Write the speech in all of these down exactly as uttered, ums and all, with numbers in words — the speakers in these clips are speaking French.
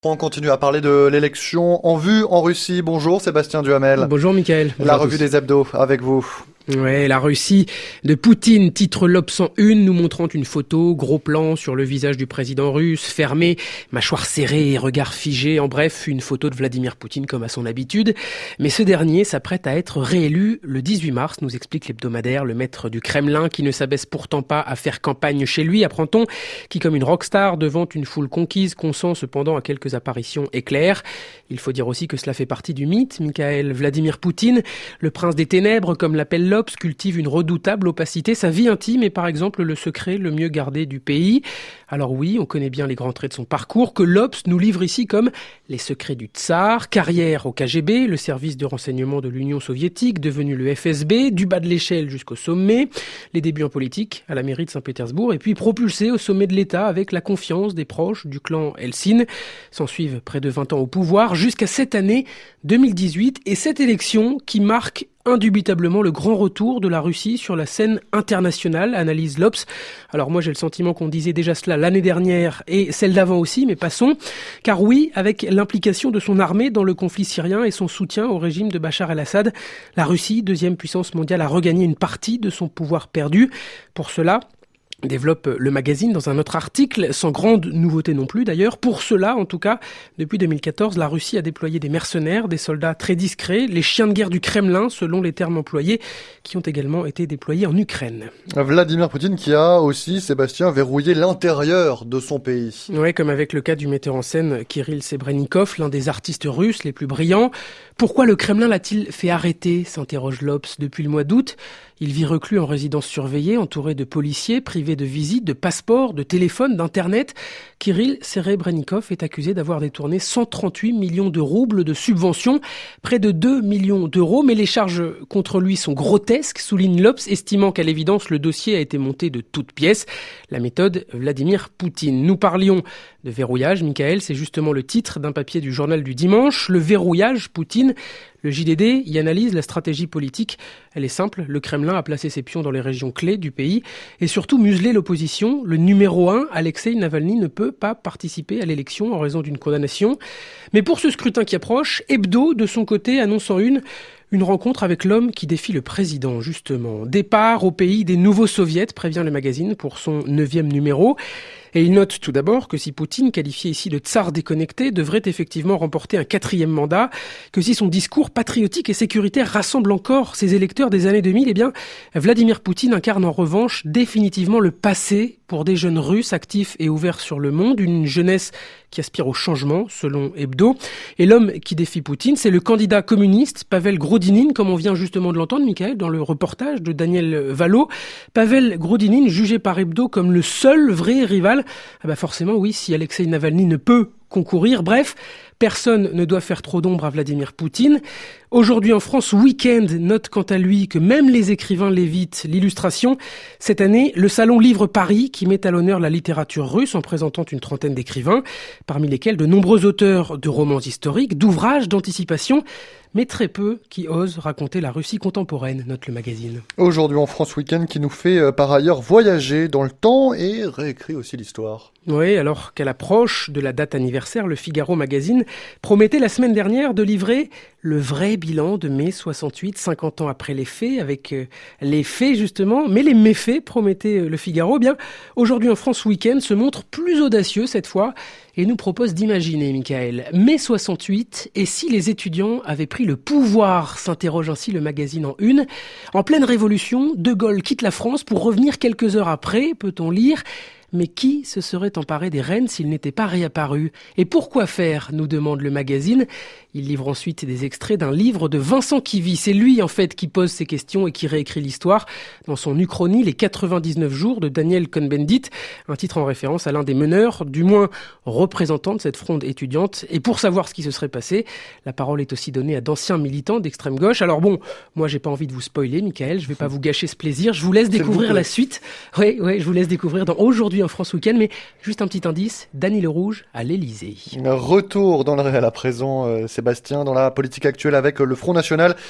On continue à parler de l'élection en vue en Russie. Bonjour Sébastien Duhamel. Bonjour Mickaël. La revue des hebdos avec vous. Ouais, la Russie de Poutine, titre l'Obs en une, nous montrant une photo, gros plan sur le visage du président russe, fermé, mâchoire serrée et regard figé, en bref, une photo de Vladimir Poutine comme à son habitude. Mais ce dernier s'apprête à être réélu le dix-huit mars, nous explique l'hebdomadaire, le maître du Kremlin, qui ne s'abaisse pourtant pas à faire campagne chez lui, apprend-on, qui comme une rockstar devant une foule conquise consent cependant à quelques apparitions éclairs. Il faut dire aussi que cela fait partie du mythe, Mikhail Vladimir Poutine, le prince des ténèbres, comme l'appelle l'Obs, cultive une redoutable opacité. Sa vie intime est par exemple le secret le mieux gardé du pays. Alors oui, on connaît bien les grands traits de son parcours que l'Obs nous livre ici comme les secrets du tsar, carrière au K G B, le service de renseignement de l'Union soviétique, devenu le F S B, du bas de l'échelle jusqu'au sommet, les débuts en politique à la mairie de Saint-Pétersbourg et puis propulsé au sommet de l'État avec la confiance des proches du clan Eltsine. S'en suivent près de vingt ans au pouvoir jusqu'à cette année deux mille dix-huit et cette élection qui marque indubitablement le grand retour de la Russie sur la scène internationale, analyse l'Obs. Alors moi j'ai le sentiment qu'on disait déjà cela l'année dernière et celle d'avant aussi, mais passons. Car oui, avec l'implication de son armée dans le conflit syrien et son soutien au régime de Bachar el-Assad, la Russie, deuxième puissance mondiale, a regagné une partie de son pouvoir perdu. Pour cela, développe le magazine dans un autre article, sans grande nouveauté non plus d'ailleurs. Pour cela, en tout cas, depuis deux mille quatorze, la Russie a déployé des mercenaires, des soldats très discrets, les chiens de guerre du Kremlin, selon les termes employés, qui ont également été déployés en Ukraine. Vladimir Poutine qui a aussi, Sébastien, verrouillé l'intérieur de son pays. Oui, comme avec le cas du metteur en scène Kirill Sebrennikov, l'un des artistes russes les plus brillants. Pourquoi le Kremlin l'a-t-il fait arrêter, s'interroge l'Obs, depuis le mois d'août. Il vit reclus en résidence surveillée, entouré de policiers, privé de visites, de passeports, de téléphones, d'internet. Kirill Serebrennikov est accusé d'avoir détourné cent trente-huit millions de roubles de subventions, près de deux millions d'euros. Mais les charges contre lui sont grotesques, souligne l'Obs, estimant qu'à l'évidence le dossier a été monté de toutes pièces. La méthode Vladimir Poutine. Nous parlions de verrouillage, Mickaël, c'est justement le titre d'un papier du journal du dimanche. Le verrouillage Poutine. Le J D D y analyse la stratégie politique. Elle est simple, le Kremlin a placé ses pions dans les régions clés du pays et surtout muselé l'opposition. Le numéro un, Alexeï Navalny, ne peut pas participer à l'élection en raison d'une condamnation. Mais pour ce scrutin qui approche, Hebdo, de son côté, annonce en une une rencontre avec l'homme qui défie le président, justement. Départ au pays des nouveaux soviets, prévient le magazine pour son neuvième numéro. Et il note tout d'abord que si Poutine, qualifié ici de tsar déconnecté, devrait effectivement remporter un quatrième mandat, que si son discours patriotique et sécuritaire rassemble encore ses électeurs des années deux mille, eh bien, Vladimir Poutine incarne en revanche définitivement le passé pour des jeunes Russes actifs et ouverts sur le monde, une jeunesse qui aspire au changement, selon Hebdo. Et l'homme qui défie Poutine, c'est le candidat communiste Pavel Grodinin, comme on vient justement de l'entendre, Mickaël, dans le reportage de Daniel Valo. Pavel Grodinin, jugé par Hebdo comme le seul vrai rival. Ah bah forcément, oui, si Alexeï Navalny ne peut concourir. Bref, personne ne doit faire trop d'ombre à Vladimir Poutine. Aujourd'hui en France, Weekend note quant à lui que même les écrivains l'évitent l'illustration. Cette année, le Salon Livre Paris qui met à l'honneur la littérature russe en présentant une trentaine d'écrivains, parmi lesquels de nombreux auteurs de romans historiques, d'ouvrages d'anticipation, mais très peu qui osent raconter la Russie contemporaine, note le magazine. Aujourd'hui en France, Weekend qui nous fait euh, par ailleurs voyager dans le temps et réécrit aussi l'histoire. Oui, alors qu'à l'approche de la date anniversaire, le Figaro magazine promettait la semaine dernière de livrer le vrai bilan de mai soixante-huit, cinquante ans après les faits, avec euh, les faits justement, mais les méfaits, promettait euh, le Figaro. Eh bien, aujourd'hui en France, Week-end se montre plus audacieux cette fois et nous propose d'imaginer, Mickaël, mai soixante-huit, et si les étudiants avaient pris le pouvoir, s'interroge ainsi le magazine en une. En pleine révolution, De Gaulle quitte la France pour revenir quelques heures après, peut-on lire. Mais qui se serait emparé des rênes s'il n'était pas réapparu ? Et pourquoi faire ? Nous demande le magazine. Il livre ensuite des extraits d'un livre de Vincent Kivy. C'est lui, en fait, qui pose ces questions et qui réécrit l'histoire dans son uchronie, Les quatre-vingt-dix-neuf jours de Daniel Cohn-Bendit, un titre en référence à l'un des meneurs, du moins représentant de cette fronde étudiante. Et pour savoir ce qui se serait passé, la parole est aussi donnée à d'anciens militants d'extrême gauche. Alors bon, moi j'ai pas envie de vous spoiler, Mickaël, je vais pas vous gâcher ce plaisir. Je vous laisse découvrir la suite. Oui, oui, je vous laisse découvrir dans Aujourd'hui en France Week-end, mais juste un petit indice, Dany Le Rouge à l'Élysée. Retour dans le réel à présent, euh, Sébastien, dans la politique actuelle avec le Front National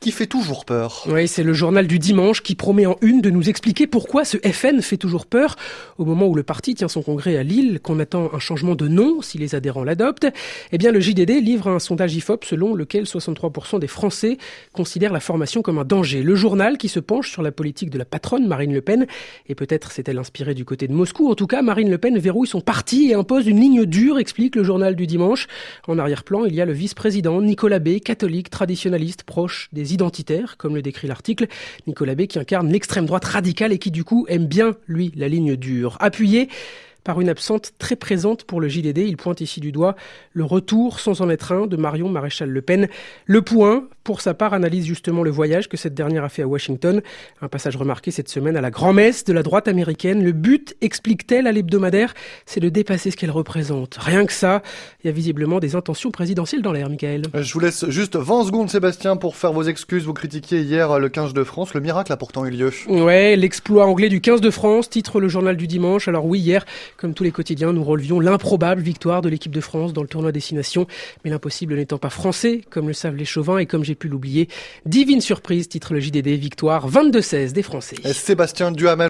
qui fait toujours peur. Oui, c'est le journal du dimanche qui promet en une de nous expliquer pourquoi ce F N fait toujours peur au moment où le parti tient son congrès à Lille, qu'on attend un changement de nom si les adhérents l'adoptent. Eh bien, le J D D livre un sondage I F O P selon lequel soixante-trois pour cent des Français considèrent la formation comme un danger. Le journal qui se penche sur la politique de la patronne Marine Le Pen, et peut-être s'est-elle inspirée du côté de Moscou. En tout cas, Marine Le Pen verrouille son parti et impose une ligne dure, explique le journal du dimanche. En arrière-plan, il y a le vice-président Nicolas B, catholique, traditionnaliste, proche des identitaires, comme le décrit l'article. Nicolas B qui incarne l'extrême droite radicale et qui du coup aime bien, lui, la ligne dure. Appuyé par une absente très présente pour le J D D, il pointe ici du doigt le retour sans en être un de Marion Maréchal Le Pen. Le Point, pour sa part, analyse justement le voyage que cette dernière a fait à Washington. Un passage remarqué cette semaine à la grand-messe de la droite américaine. Le but, explique-t-elle à l'hebdomadaire, c'est de dépasser ce qu'elle représente. Rien que ça, il y a visiblement des intentions présidentielles dans l'air, Michael. Je vous laisse juste vingt secondes, Sébastien, pour faire vos excuses. Vous critiquiez hier le quinze de France. Le miracle a pourtant eu lieu. Ouais, l'exploit anglais du quinze de France, titre le journal du dimanche. Alors oui, hier, comme tous les quotidiens, nous relevions l'improbable victoire de l'équipe de France dans le tournoi Destination. Mais l'impossible n'étant pas français, comme le savent les chauvins et comme j'ai pu l'oublier. Divine surprise, titre le J D D, victoire vingt-deux seize des Français. Et Sébastien Duhamel.